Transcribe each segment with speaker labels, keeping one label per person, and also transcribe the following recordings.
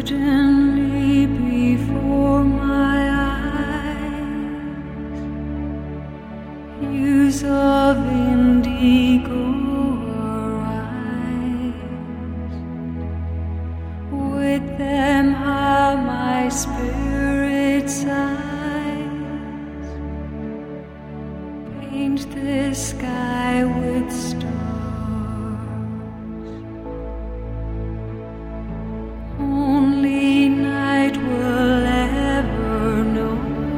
Speaker 1: Suddenly before my eyes, hues of indigo arise. With them how my spirit sighs, paint the sky with stars. Only night will ever know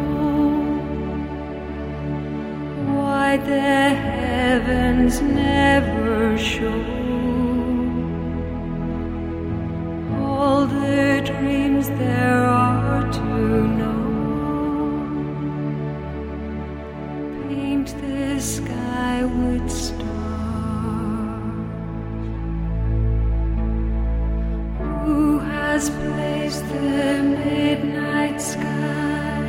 Speaker 1: why the heavens never show all the dreams there are to know. Paint the sky with stars. Who has placed the midnight sky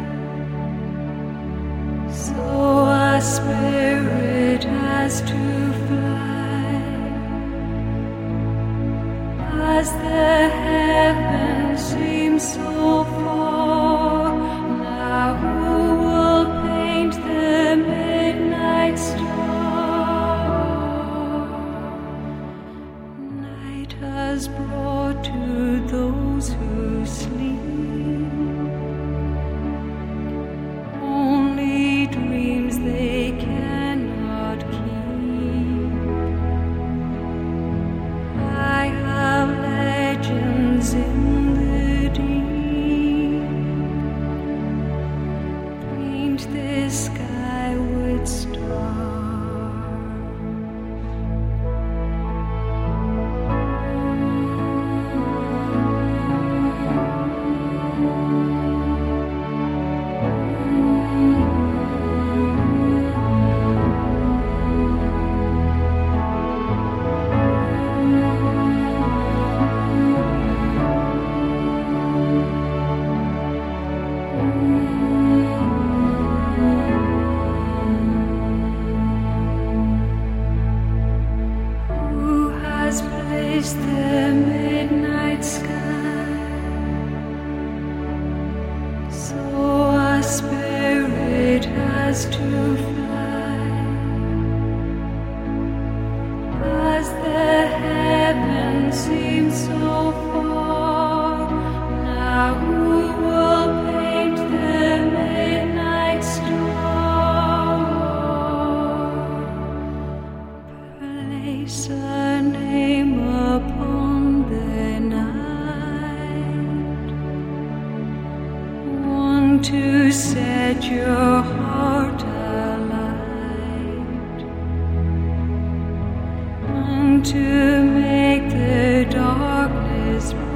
Speaker 1: so a spirit has to fly? As the heavens seem so far, now who will paint the midnight star? Night has brought to those who sleep only dreams they cannot keep. I have legends in the deep. Paint the sky with stars. Who has placed the midnight sky so a spirit has to fly? As the heavens seem so far, now who will paint the midnight star? Place a name upon the night, one to set your heart alight, and to make the darkness bright.